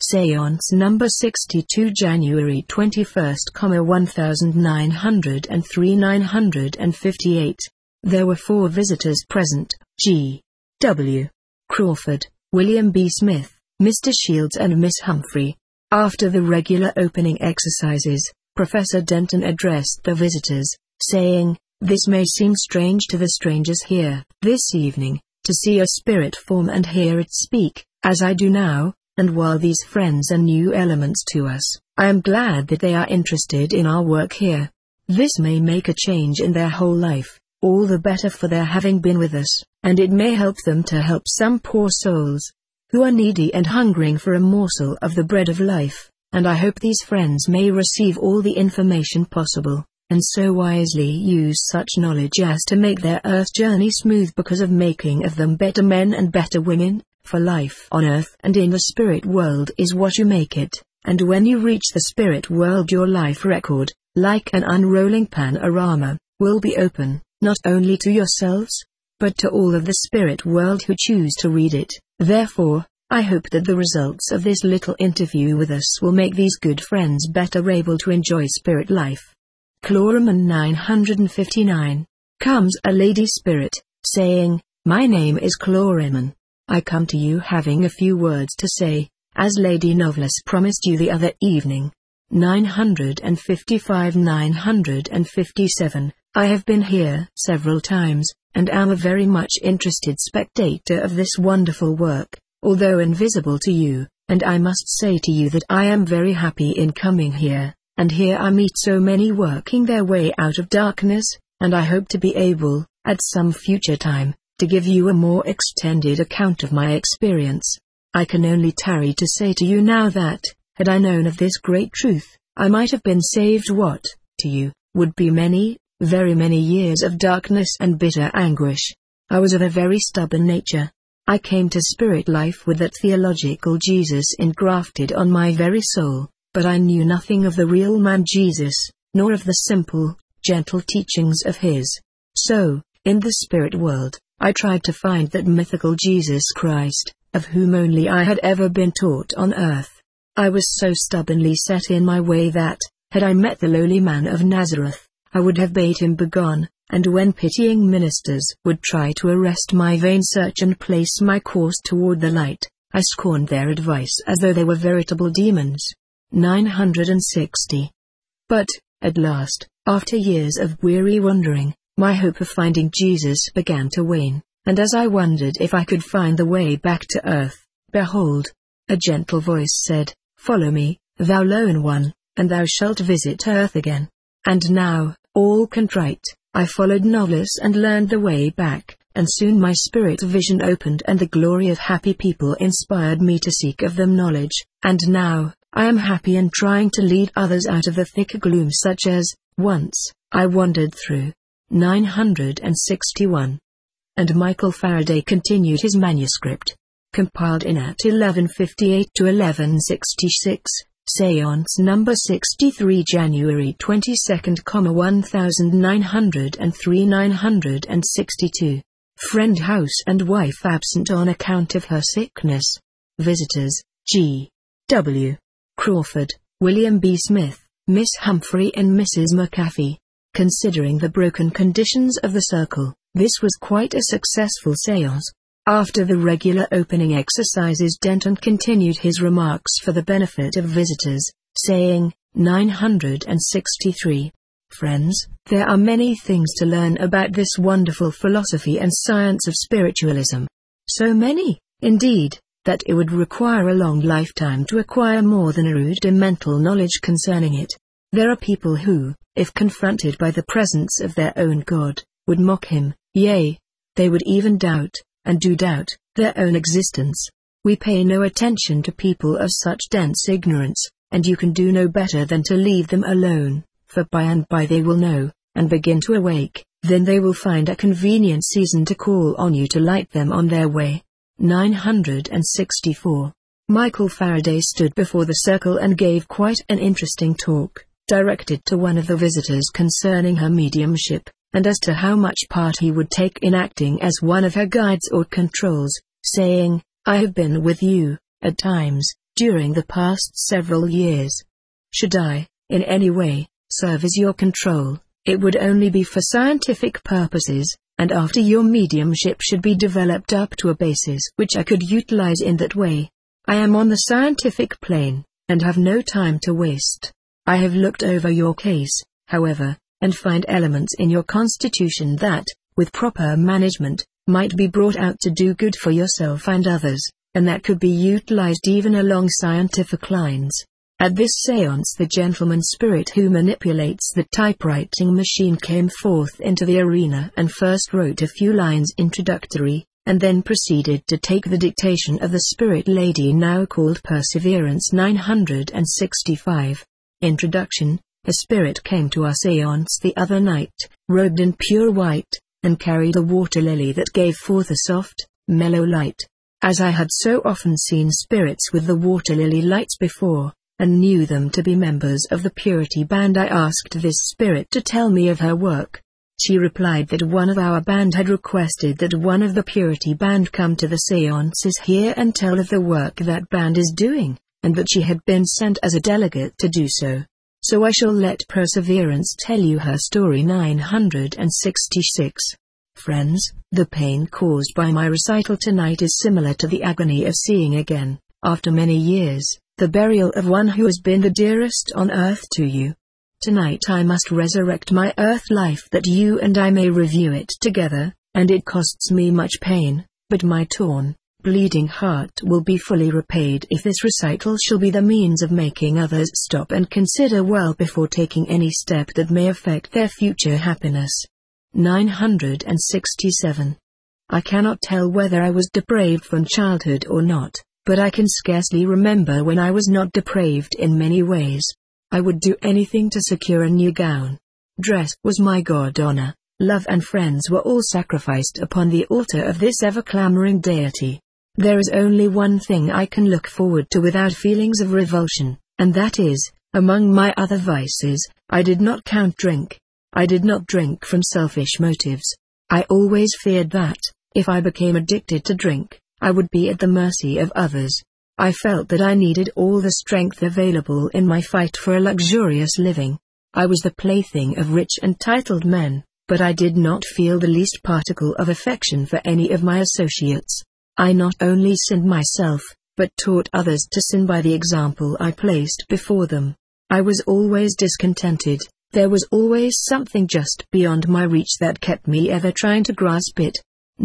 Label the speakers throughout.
Speaker 1: Seance number 62 January 21st, 1903 958. There were 4 visitors present: G. W. Crawford, William B. Smith, Mr. Shields and Miss Humphrey. After the regular opening exercises, Professor Denton addressed the visitors, saying, "This may seem strange to the strangers here this evening, to see a spirit form and hear it speak, as I do now, and while these friends are new elements to us, I am glad that they are interested in our work here. This may make a change in their whole life, all the better for their having been with us, and it may help them to help some poor souls, who are needy and hungering for a morsel of the bread of life, and I hope these friends may receive all the information possible, and so wisely use such knowledge as to make their earth journey smooth, because of making of them better men and better women, for life on earth and in the spirit world is what you make it, and when you reach the spirit world your life record, like an unrolling panorama, will be open, not only to yourselves, but to all of the spirit world who choose to read it. Therefore, I hope that the results of this little interview with us will make these good friends better able to enjoy spirit life." Chloraman 959. Comes a lady spirit, saying, "My name is Chloraman. I come to you having a few words to say, as Lady Novelace promised you the other evening." 955 957. I have been here several times, and am a very much interested spectator of this wonderful work, although invisible to you, and I must say to you that I am very happy in coming here, and here I meet so many working their way out of darkness, and I hope to be able, at some future time, to give you a more extended account of my experience. I can only tarry to say to you now that, had I known of this great truth, I might have been saved what, to you, would be many, very many years of darkness and bitter anguish. I was of a very stubborn nature. I came to spirit life with that theological Jesus engrafted on my very soul, but I knew nothing of the real man Jesus, nor of the simple, gentle teachings of his. So, in the spirit world, I tried to find that mythical Jesus Christ, of whom only I had ever been taught on earth. I was so stubbornly set in my way that, had I met the lowly man of Nazareth, I would have bade him begone, and when pitying ministers would try to arrest my vain search and place my course toward the light, I scorned their advice as though they were veritable demons. 960. But, at last, after years of weary wandering, my hope of finding Jesus began to wane, and as I wondered if I could find the way back to earth, behold, a gentle voice said, "Follow me, thou lone one, and thou shalt visit earth again." And now, all contrite, I followed Novelace and learned the way back, and soon my spirit vision opened and the glory of happy people inspired me to seek of them knowledge, and now, I am happy in trying to lead others out of the thick gloom such as, once, I wandered through. 961. And Michael Faraday continued his manuscript, compiled in at 1158 to 1166, Seance number 63 January 22nd, 1903 962. Friend house and wife absent on account of her sickness. Visitors, G. W. Crawford, William B. Smith, Miss Humphrey and Mrs. McAfee. Considering the broken conditions of the circle, this was quite a successful séance. After the regular opening exercises, Denton continued his remarks for the benefit of visitors, saying, 963. Friends, there are many things to learn about this wonderful philosophy and science of spiritualism. So many, indeed, that it would require a long lifetime to acquire more than a rudimental knowledge concerning it. There are people who, if confronted by the presence of their own God, would mock him, yea, they would even doubt, and do doubt, their own existence. We pay no attention to people of such dense ignorance, and you can do no better than to leave them alone, for by and by they will know, and begin to awake, then they will find a convenient season to call on you to light them on their way. 964. Michael Faraday stood before the circle and gave quite an interesting talk, directed to one of the visitors concerning her mediumship, and as to how much part he would take in acting as one of her guides or controls, saying, "I have been with you, at times, during the past several years. Should I, in any way, serve as your control, it would only be for scientific purposes, and after your mediumship should be developed up to a basis which I could utilize in that way. I am on the scientific plane, and have no time to waste. I have looked over your case, however, and find elements in your constitution that, with proper management, might be brought out to do good for yourself and others, and that could be utilized even along scientific lines. At this séance the gentleman spirit who manipulates the typewriting machine came forth into the arena and first wrote a few lines introductory, and then proceeded to take the dictation of the spirit lady now called Perseverance 965. Introduction. A spirit came to our séance the other night, robed in pure white, and carried a water lily that gave forth a soft, mellow light. As I had so often seen spirits with the water lily lights before, and knew them to be members of the Purity Band, I asked this spirit to tell me of her work. She replied that one of our band had requested that one of the Purity Band come to the séances here and tell of the work that band is doing, and that she had been sent as a delegate to do so. So I shall let Perseverance tell you her story. 966. Friends, the pain caused by my recital tonight is similar to the agony of seeing again, after many years, the burial of one who has been the dearest on earth to you. Tonight I must resurrect my earth life that you and I may review it together, and it costs me much pain, but my torn, bleeding heart will be fully repaid if this recital shall be the means of making others stop and consider well before taking any step that may affect their future happiness. 967. I cannot tell whether I was depraved from childhood or not, but I can scarcely remember when I was not depraved in many ways. I would do anything to secure a new gown. Dress was my god honor, love and friends were all sacrificed upon the altar of this ever-clamoring deity. There is only one thing I can look forward to without feelings of revulsion, and that is, among my other vices, I did not count drink. I did not drink from selfish motives. I always feared that, if I became addicted to drink, I would be at the mercy of others. I felt that I needed all the strength available in my fight for a luxurious living. I was the plaything of rich and titled men, but I did not feel the least particle of affection for any of my associates. I not only sinned myself, but taught others to sin by the example I placed before them. I was always discontented. There was always something just beyond my reach that kept me ever trying to grasp it.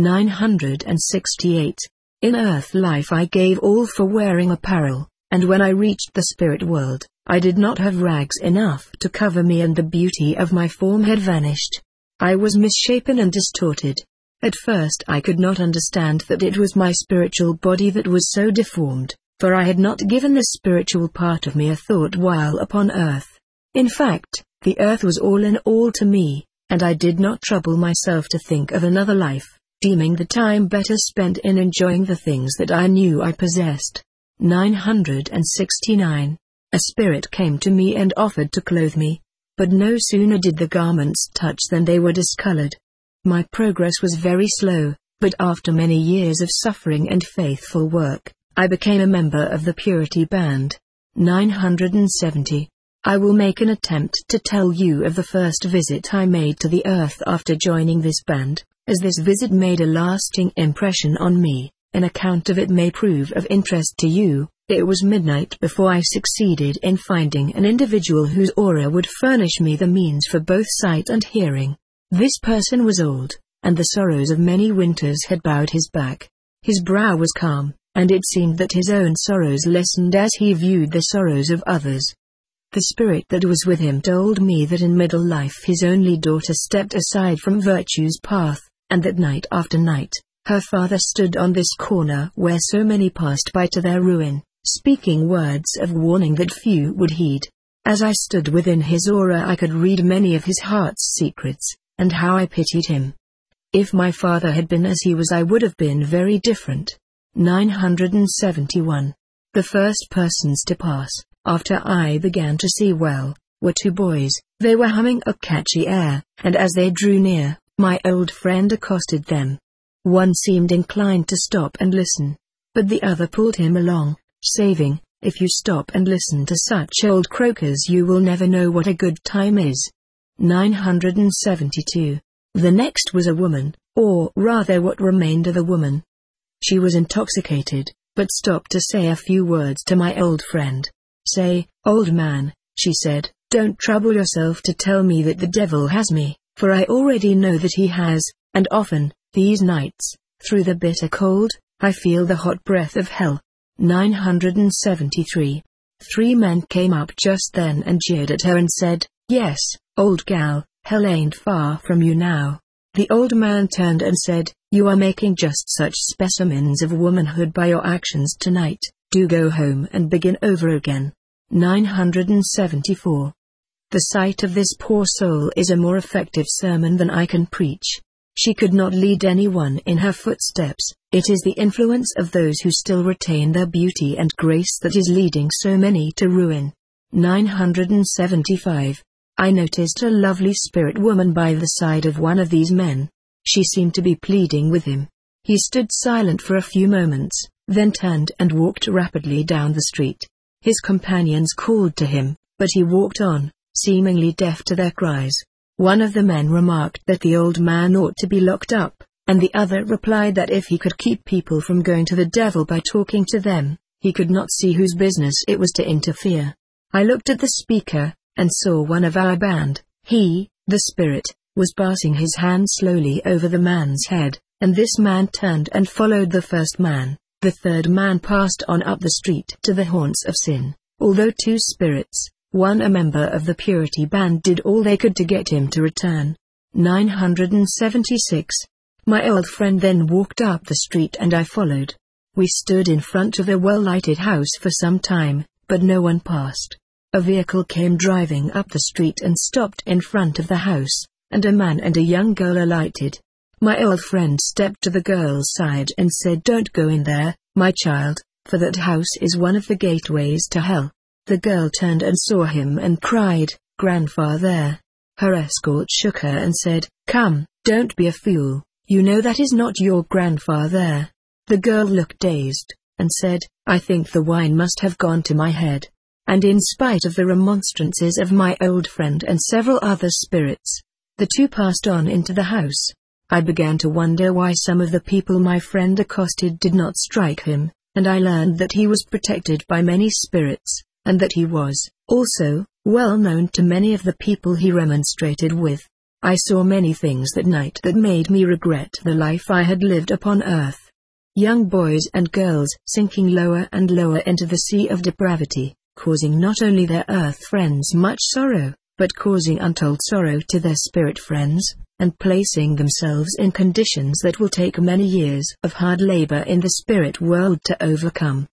Speaker 1: 968. In earth life I gave all for wearing apparel, and when I reached the spirit world, I did not have rags enough to cover me and the beauty of my form had vanished. I was misshapen and distorted. At first I could not understand that it was my spiritual body that was so deformed, for I had not given the spiritual part of me a thought while upon earth. In fact, the earth was all in all to me, and I did not trouble myself to think of another life, deeming the time better spent in enjoying the things that I knew I possessed. 969. A spirit came to me and offered to clothe me, but no sooner did the garments touch than they were discolored. My progress was very slow, but after many years of suffering and faithful work, I became a member of the Purity Band. 970. I will make an attempt to tell you of the first visit I made to the earth after joining this band, as this visit made a lasting impression on me. An account of it may prove of interest to you. It was midnight before I succeeded in finding an individual whose aura would furnish me the means for both sight and hearing. This person was old, and the sorrows of many winters had bowed his back. His brow was calm, and it seemed that his own sorrows lessened as he viewed the sorrows of others. The spirit that was with him told me that in middle life his only daughter stepped aside from virtue's path, and that night after night, her father stood on this corner where so many passed by to their ruin, speaking words of warning that few would heed. As I stood within his aura I could read many of his heart's secrets, and how I pitied him. If my father had been as he was I would have been very different. 971. The first persons to pass, after I began to see well, were two boys. They were humming a catchy air, and as they drew near, my old friend accosted them. One seemed inclined to stop and listen, but the other pulled him along, saving, If you stop and listen to such old croakers, you will never know what a good time is. 972. The next was a woman, or rather what remained of a woman. She was intoxicated, but stopped to say a few words to my old friend. "Say, old man," she said, "don't trouble yourself to tell me that the devil has me, for I already know that he has, and often, these nights, through the bitter cold, I feel the hot breath of hell." 973. 3 men came up just then and jeered at her and said, "Yes, old gal, hell ain't far from you now." The old man turned and said, "You are making just such specimens of womanhood by your actions tonight. Do go home and begin over again." 974. The sight of this poor soul is a more effective sermon than I can preach. She could not lead anyone in her footsteps. It is the influence of those who still retain their beauty and grace that is leading so many to ruin. 975. I noticed a lovely spirit woman by the side of one of these men. She seemed to be pleading with him. He stood silent for a few moments, then turned and walked rapidly down the street. His companions called to him, but he walked on, seemingly deaf to their cries. One of the men remarked that the old man ought to be locked up, and the other replied that if he could keep people from going to the devil by talking to them, he could not see whose business it was to interfere. I looked at the speaker, and saw one of our band. He, the spirit, was passing his hand slowly over the man's head, and this man turned and followed the first man. The third man passed on up the street to the haunts of sin, although 2 spirits, one a member of the Purity band, did all they could to get him to return. 976. My old friend then walked up the street and I followed. We stood in front of a well-lighted house for some time, but no one passed. A vehicle came driving up the street and stopped in front of the house, and a man and a young girl alighted. My old friend stepped to the girl's side and said, "Don't go in there, my child, for that house is one of the gateways to hell." The girl turned and saw him and cried, "Grandfather." Her escort shook her and said, "Come, don't be a fool, you know that is not your grandfather." The girl looked dazed, and said, "I think the wine must have gone to my head." And in spite of the remonstrances of my old friend and several other spirits, the 2 passed on into the house. I began to wonder why some of the people my friend accosted did not strike him, and I learned that he was protected by many spirits, and that he was, also, well known to many of the people he remonstrated with. I saw many things that night that made me regret the life I had lived upon earth. Young boys and girls sinking lower and lower into the sea of depravity, causing not only their earth friends much sorrow, but causing untold sorrow to their spirit friends, and placing themselves in conditions that will take many years of hard labor in the spirit world to overcome.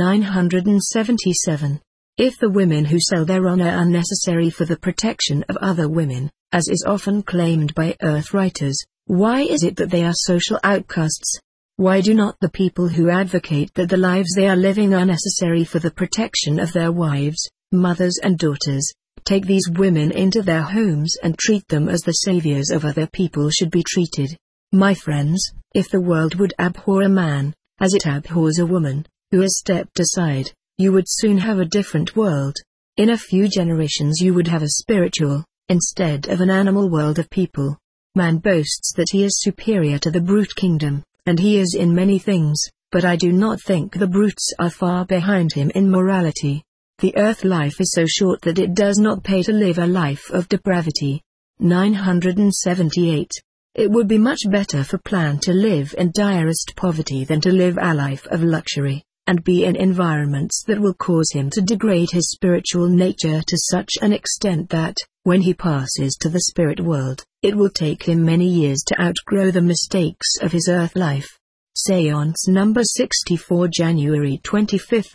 Speaker 1: 977. If the women who sell their honor are necessary for the protection of other women, as is often claimed by earth writers, why is it that they are social outcasts? Why do not the people who advocate that the lives they are living are necessary for the protection of their wives, mothers and daughters, take these women into their homes and treat them as the saviors of other people should be treated? My friends, if the world would abhor a man, as it abhors a woman, who has stepped aside, you would soon have a different world. In a few generations you would have a spiritual, instead of an animal world of people. Man boasts that he is superior to the brute kingdom, and he is in many things, but I do not think the brutes are far behind him in morality. The earth life is so short that it does not pay to live a life of depravity. 978. It would be much better for man to live in direst poverty than to live a life of luxury, and be in environments that will cause him to degrade his spiritual nature to such an extent that, when he passes to the spirit world, it will take him many years to outgrow the mistakes of his earth life. Seance number 64, January 25,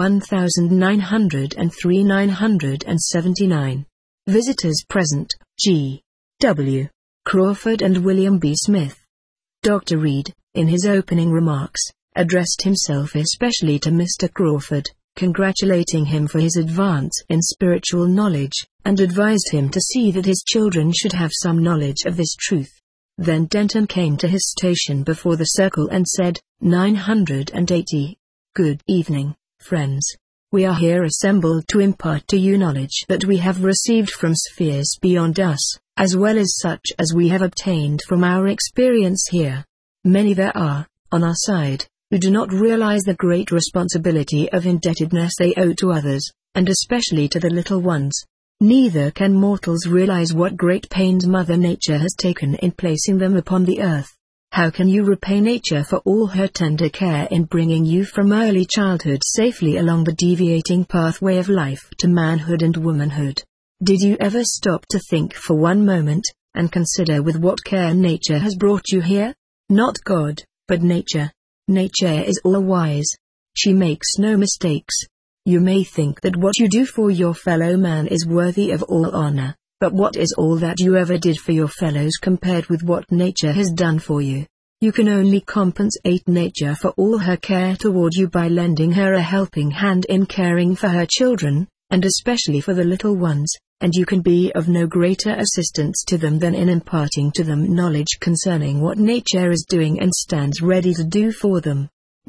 Speaker 1: 1903 979. Visitors present, G. W. Crawford and William B. Smith. Dr. Reed, in his opening remarks, addressed himself especially to Mr. Crawford, congratulating him for his advance in spiritual knowledge, and advised him to see that his children should have some knowledge of this truth. Then Denton came to his station before the circle and said, 980. Good evening, friends. We are here assembled to impart to you knowledge that we have received from spheres beyond us, as well as such as we have obtained from our experience here. Many there are, on our side, who do not realize the great responsibility of indebtedness they owe to others, and especially to the little ones. Neither can mortals realize what great pains Mother Nature has taken in placing them upon the earth. How can you repay Nature for all her tender care in bringing you from early childhood safely along the deviating pathway of life to manhood and womanhood? Did you ever stop to think for one moment, and consider with what care Nature has brought you here? Not God, but Nature. Nature is all-wise. She makes no mistakes. You may think that what you do for your fellow man is worthy of all honor, but what is all that you ever did for your fellows compared with what Nature has done for you? You can only compensate Nature for all her care toward you by lending her a helping hand in caring for her children, and especially for the little ones, and you can be of no greater assistance to them than in imparting to them knowledge concerning what Nature is doing and stands ready to do for them.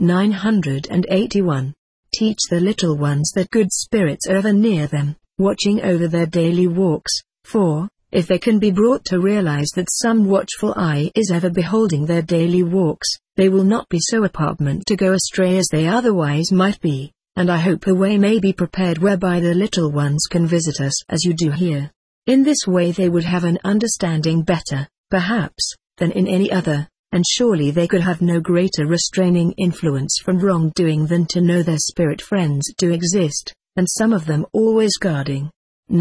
Speaker 1: 981. Teach the little ones that good spirits are ever near them, watching over their daily walks, for, if they can be brought to realize that some watchful eye is ever beholding their daily walks, they will not be so apartment to go astray as they otherwise might be, and I hope a way may be prepared whereby the little ones can visit us as you do here. In this way they would have an understanding better, perhaps, than in any other. And surely they could have no greater restraining influence from wrongdoing than to know their spirit friends do exist, and some of them always guarding.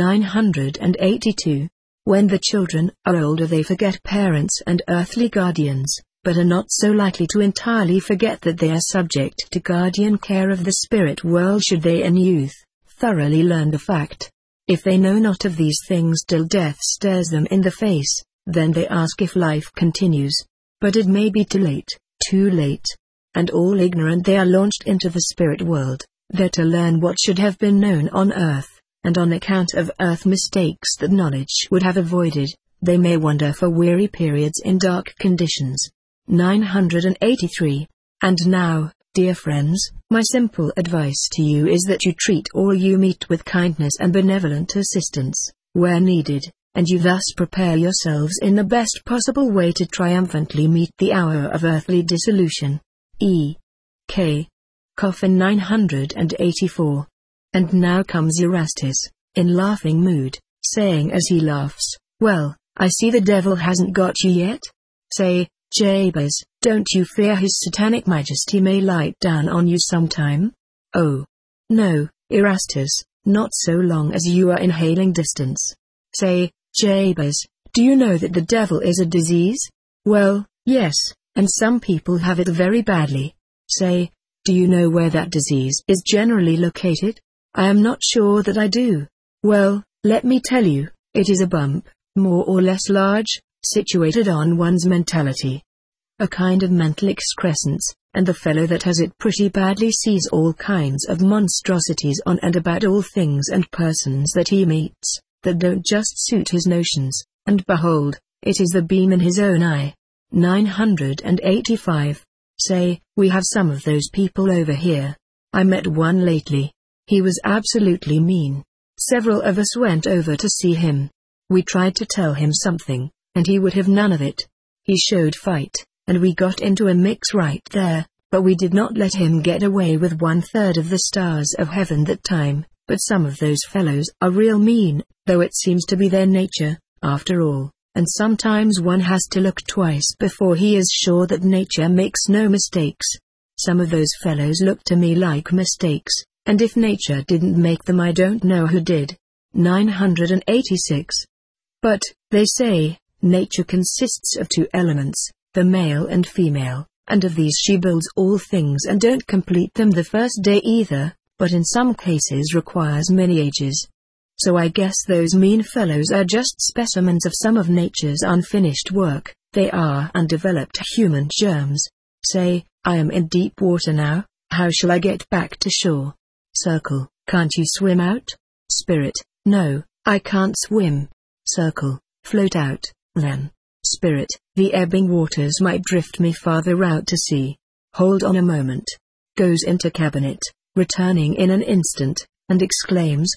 Speaker 1: 982. When the children are older they forget parents and earthly guardians, but are not so likely to entirely forget that they are subject to guardian care of the spirit world should they in youth thoroughly learn the fact. If they know not of these things till death stares them in the face, then they ask if life continues. But it may be too late. And all ignorant they are launched into the spirit world, there to learn what should have been known on earth, and on account of earth mistakes that knowledge would have avoided, they may wander for weary periods in dark conditions. 983. And now, dear friends, my simple advice to you is that you treat all you meet with kindness and benevolent assistance, where needed, and you thus prepare yourselves in the best possible way to triumphantly meet the hour of earthly dissolution. E. K. Coffin 984. And now comes Erastus, in laughing mood, saying as he laughs, "Well, I see the devil hasn't got you yet. Say, Jabez, don't you fear his satanic majesty may light down on you sometime?" "Oh, no, Erastus, not so long as you are in hailing distance." Say, Jabez, do you know that the devil is a disease? Well, yes, and some people have it very badly. Say, do you know where that disease is generally located? I am not sure that I do. Well, let me tell you, it is a bump, more or less large, situated on one's mentality. A kind of mental excrescence, and the fellow that has it pretty badly sees all kinds of monstrosities on and about all things and persons that he meets, that don't just suit his notions, and behold, it is the beam in his own eye. 985. Say, we have some of those people over here. I met one lately. He was absolutely mean. Several of us went over to see him. We tried to tell him something, and he would have none of it. He showed fight, and we got into a mix right there, but we did not let him get away with 1/3 of the stars of heaven that time. But some of those fellows are real mean, though it seems to be their nature, after all, and sometimes one has to look twice before he is sure that Nature makes no mistakes. Some of those fellows look to me like mistakes, and if Nature didn't make them I don't know who did. 986. But, they say, Nature consists of 2 elements, the male and female, and of these she builds all things and don't complete them the first day either, but in some cases requires many ages. So I guess those mean fellows are just specimens of some of Nature's unfinished work. They are undeveloped human germs. Say, I am in deep water now, how shall I get back to shore? Circle, can't you swim out? Spirit, no, I can't swim. Circle, float out, then. Spirit, the ebbing waters might drift me farther out to sea. Hold on a moment. Goes into cabinet, returning in an instant, and exclaims,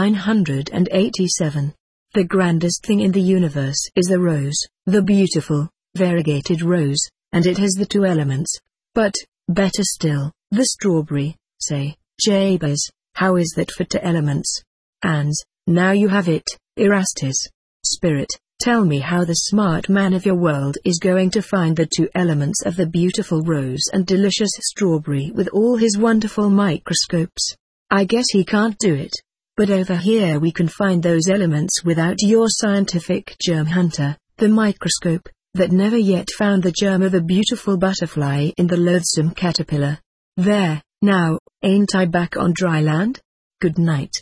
Speaker 1: 987. The grandest thing in the universe is the rose, the beautiful, variegated rose, and it has the two elements. But, better still, the strawberry, say, Jabez, how is that for two elements? And, now you have it, Erastus. Spirit, tell me how the smart man of your world is going to find the two elements of the beautiful rose and delicious strawberry with all his wonderful microscopes. I guess he can't do it. But over here we can find those elements without your scientific germ hunter, the microscope, that never yet found the germ of a beautiful butterfly in the loathsome caterpillar. There, now, ain't I back on dry land? Good night.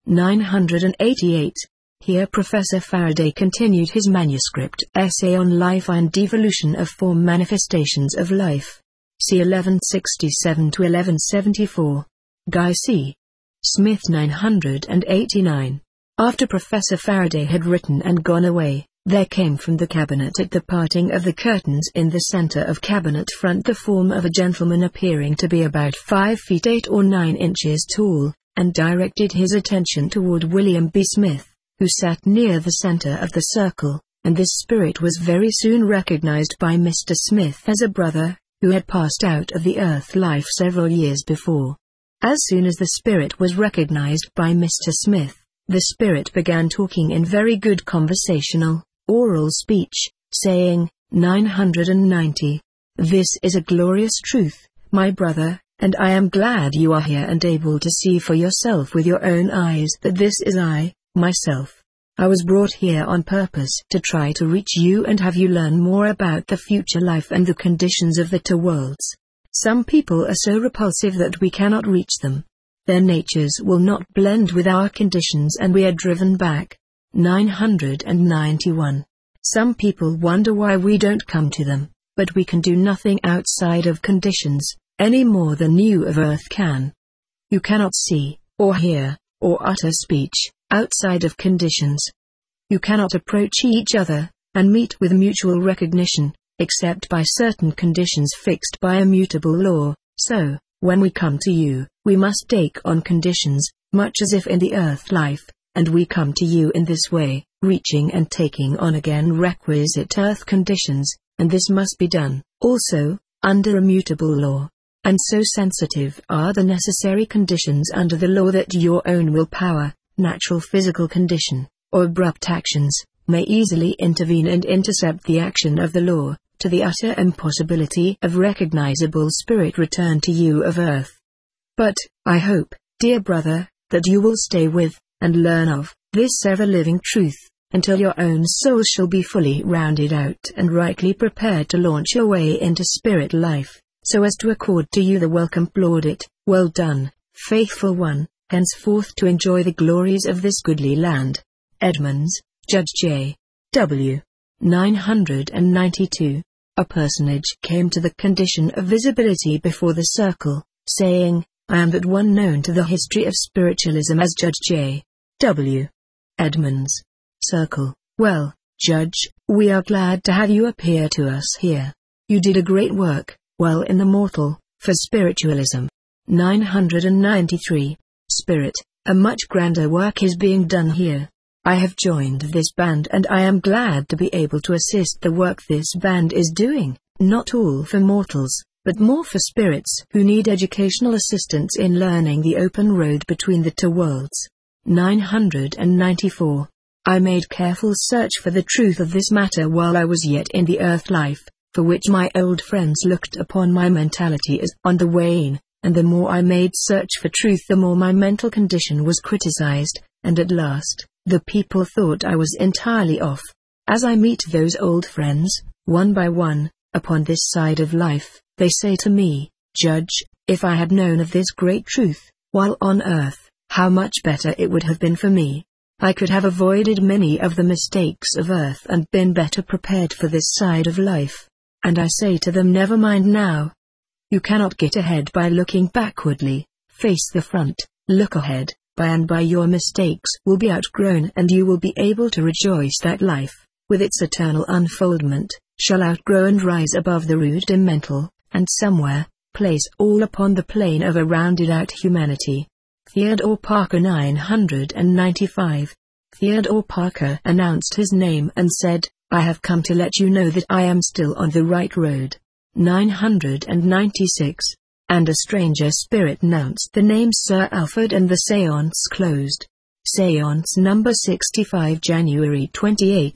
Speaker 1: 988. Here Professor Faraday continued his manuscript essay on life and devolution of form manifestations of life. See 1167 to 1174. Guy C. Smith 989. After Professor Faraday had written and gone away, there came from the cabinet at the parting of the curtains in the center of cabinet front the form of a gentleman appearing to be about 5 feet 8 or 9 inches tall, and directed his attention toward William B. Smith, who sat near the center of the circle, and this spirit was very soon recognized by Mr. Smith as a brother, who had passed out of the earth life several years before. As soon as the spirit was recognized by Mr. Smith, the spirit began talking in very good conversational, oral speech, saying, 990. This is a glorious truth, my brother, and I am glad you are here and able to see for yourself with your own eyes that this is I, myself. I was brought here on purpose to try to reach you and have you learn more about the future life and the conditions of the two worlds. Some people are so repulsive that we cannot reach them. Their natures will not blend with our conditions and we are driven back. 991. Some people wonder why we don't come to them, but we can do nothing outside of conditions, any more than you of earth can. You cannot see, or hear, or utter speech, outside of conditions. You cannot approach each other, and meet with mutual recognition, except by certain conditions fixed by a mutable law. So, when we come to you, we must take on conditions, much as if in the earth life, and we come to you in this way, reaching and taking on again requisite earth conditions, and this must be done, also, under a mutable law. And so sensitive are the necessary conditions under the law that your own willpower, natural physical condition, or abrupt actions, may easily intervene and intercept the action of the law, to the utter impossibility of recognizable spirit return to you of earth. But, I hope, dear brother, that you will stay with, and learn of, this ever-living truth, until your own soul shall be fully rounded out and rightly prepared to launch your way into spirit life, so as to accord to you the welcome plaudit, well done, faithful one, henceforth to enjoy the glories of this goodly land. Edmonds, Judge J. W. 992. A personage came to the condition of visibility before the circle, saying, I am but one known to the history of spiritualism as Judge J. W. Edmonds. Circle. Well, Judge, we are glad to have you appear to us here. You did a great work, well in the mortal, for spiritualism. 993. Spirit, a much grander work is being done here. I have joined this band and I am glad to be able to assist the work this band is doing, not all for mortals, but more for spirits who need educational assistance in learning the open road between the two worlds. 994. I made careful search for the truth of this matter while I was yet in the earth life, for which my old friends looked upon my mentality as on the wane, and the more I made search for truth the more my mental condition was criticized, and at last, the people thought I was entirely off. As I meet those old friends, one by one, upon this side of life, they say to me, Judge, if I had known of this great truth, while on earth, how much better it would have been for me. I could have avoided many of the mistakes of earth and been better prepared for this side of life. And I say to them, never mind now. You cannot get ahead by looking backwardly, face the front, look ahead. By and by your mistakes will be outgrown and you will be able to rejoice that life, with its eternal unfoldment, shall outgrow and rise above the rudimental, and somewhere, place all upon the plane of a rounded-out humanity. Theodore Parker 995. Theodore Parker announced his name and said, "I have come to let you know that I am still on the right road." 996. And a stranger spirit announced the name Sir Alfred, and the séance closed. Séance number 65, January 28,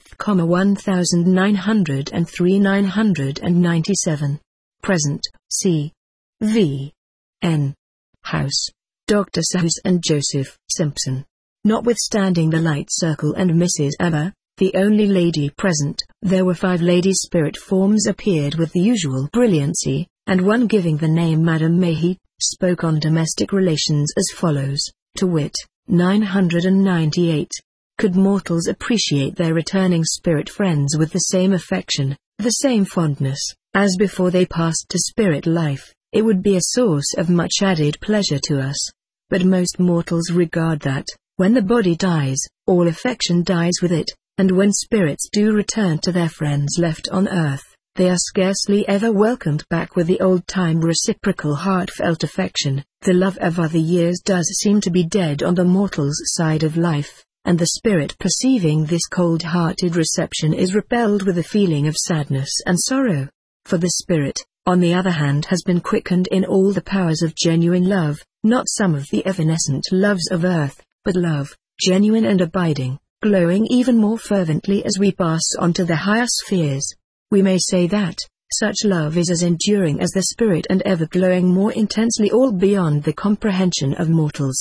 Speaker 1: 1903 997. Present, C. V. N. House. Dr. Seuss and Joseph Simpson. Notwithstanding the light circle and Mrs. Eva, the only lady present, there were 5 lady spirit forms appeared with the usual brilliancy, and one giving the name Madame Mayhe, spoke on domestic relations as follows, to wit, 998. Could mortals appreciate their returning spirit friends with the same affection, the same fondness, as before they passed to spirit life, it would be a source of much added pleasure to us. But most mortals regard that, when the body dies, all affection dies with it, and when spirits do return to their friends left on earth, they are scarcely ever welcomed back with the old-time reciprocal heartfelt affection. The love of other years does seem to be dead on the mortal's side of life, and the spirit perceiving this cold-hearted reception is repelled with a feeling of sadness and sorrow. For the spirit, on the other hand, has been quickened in all the powers of genuine love, not some of the evanescent loves of earth, but love, genuine and abiding, glowing even more fervently as we pass on to the higher spheres. We may say that such love is as enduring as the spirit and ever glowing more intensely, all beyond the comprehension of mortals.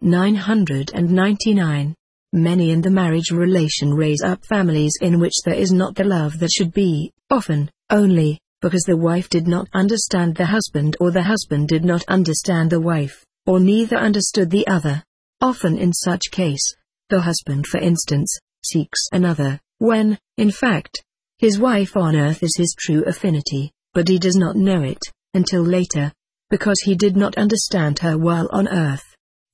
Speaker 1: 999. Many in the marriage relation raise up families in which there is not the love that should be, often, only, because the wife did not understand the husband, or the husband did not understand the wife, or neither understood the other. Often in such case, the husband, for instance, seeks another, when, in fact, his wife on earth is his true affinity, but he does not know it, until later, because he did not understand her while on earth.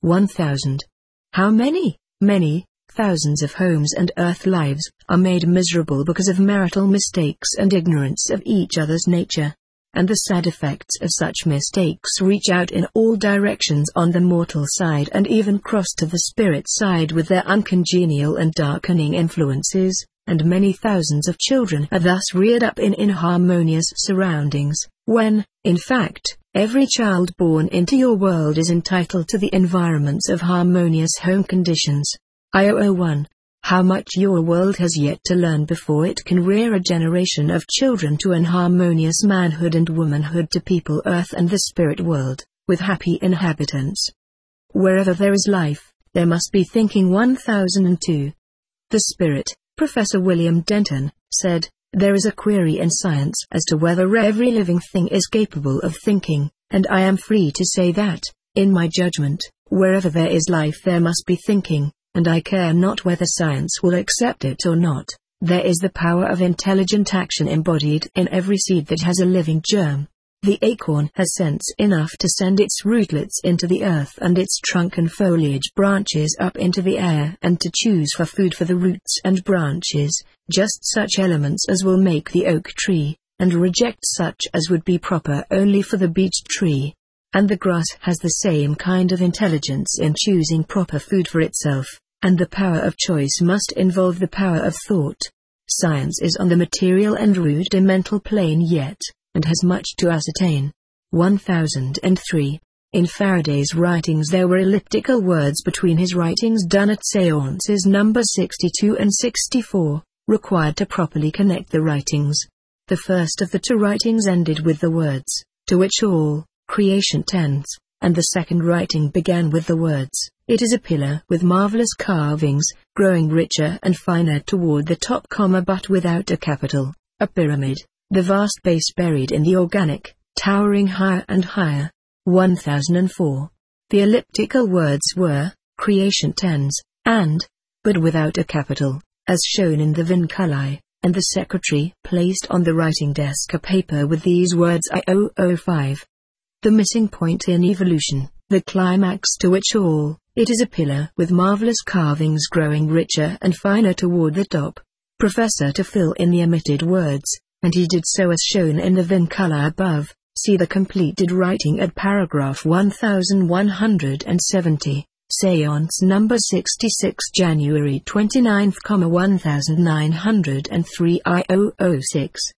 Speaker 1: 1000. How many thousands of homes and earth lives are made miserable because of marital mistakes and ignorance of each other's nature. And the sad effects of such mistakes reach out in all directions on the mortal side, and even cross to the spirit side with their uncongenial and darkening influences, and many thousands of children are thus reared up in inharmonious surroundings, when, in fact, every child born into your world is entitled to the environments of harmonious home conditions. I001. How much your world has yet to learn before it can rear a generation of children to an harmonious manhood and womanhood to people earth and the spirit world, with happy inhabitants. Wherever there is life, there must be thinking. 1002. The spirit, Professor William Denton, said, "There is a query in science as to whether every living thing is capable of thinking, and I am free to say that, in my judgment, wherever there is life there must be thinking, and I care not whether science will accept it or not. There is the power of intelligent action embodied in every seed that has a living germ. The acorn has sense enough to send its rootlets into the earth and its trunk and foliage branches up into the air, and to choose for food for the roots and branches, just such elements as will make the oak tree, and reject such as would be proper only for the beech tree. And the grass has the same kind of intelligence in choosing proper food for itself, and the power of choice must involve the power of thought. Science is on the material and rudimental plane yet, and has much to ascertain. 1003. In Faraday's writings there were elliptical words between his writings done at séances number 62 and 64, required to properly connect the writings. The first of the 2 writings ended with the words, "to which all creation tends," and the second writing began with the words, "It is a pillar with marvelous carvings, growing richer and finer toward the top, but without a capital, a pyramid, the vast base buried in the organic, towering higher and higher." 1004. The elliptical words were, "creation tends," and, "but without a capital," as shown in the vinculi, and the secretary placed on the writing desk a paper with these words I005. The missing point in evolution, the climax to which all, "it is a pillar with marvelous carvings growing richer and finer toward the top." Professor to fill in the omitted words, and he did so as shown in the vincula above, See the completed writing at paragraph 1170. Seance number 66, January 29, 1903 I006.